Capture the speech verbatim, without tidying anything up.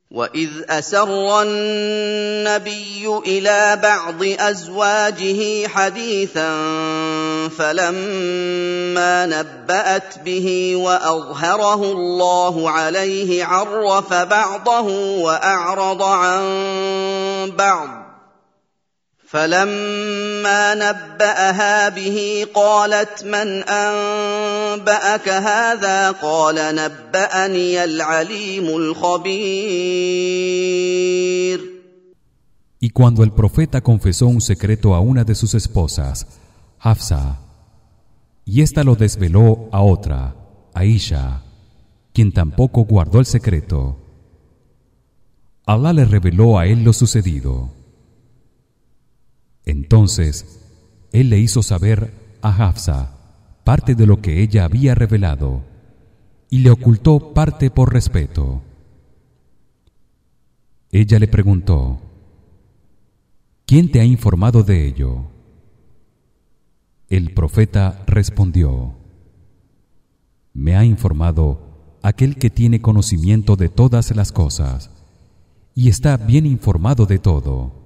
وَإِذْ أَسَرَّ النَّبِيُّ إِلَىٰ بَعْضِ أَزْوَاجِهِ حَدِيثًا فَلَمَّا نَبَّأَتْ بِهِ وَأَظْهَرَهُ اللَّهُ عَلَيْهِ عَرَّفَ بَعْضَهُ وَأَعْرَضَ عَن بَعْضٍ فَلَمَّا نَبَّأَهَا بِهِ قَالَتْ مَنْ أَنبَأَكَ هَٰذَا قَالَ نَبَّأَنِيَ الْعَلِيمُ الْخَبِيرُ. Y cuando el profeta confesó un secreto a una de sus esposas, Hafsa, y ésta lo desveló a otra, Aisha, quien tampoco guardó el secreto, Allah le reveló a él lo sucedido. Entonces él le hizo saber a Hafsa parte de lo que ella había revelado y le ocultó parte por respeto. Ella le preguntó: ¿Quién te ha informado de ello? El profeta respondió: Me ha informado aquel que tiene conocimiento de todas las cosas y está bien informado de todo.